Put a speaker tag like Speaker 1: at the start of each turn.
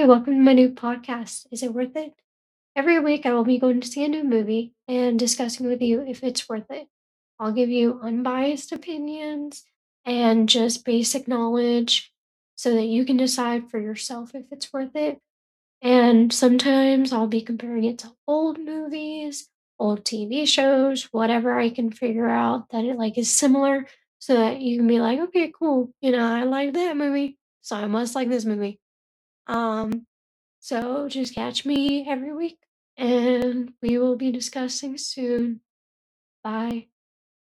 Speaker 1: Hi, welcome to my new podcast. Is it worth it? Every week, I will be going to see a new movie and discussing with you if it's worth it. I'll give you unbiased opinions and just basic knowledge so that you can decide for yourself if it's worth it. And sometimes I'll be comparing it to old movies, old TV shows, whatever I can figure out that it like is similar so that you can be like, okay, cool. I like that movie, so I must like this movie. Um, so just catch me every week and we will be discussing soon. Bye.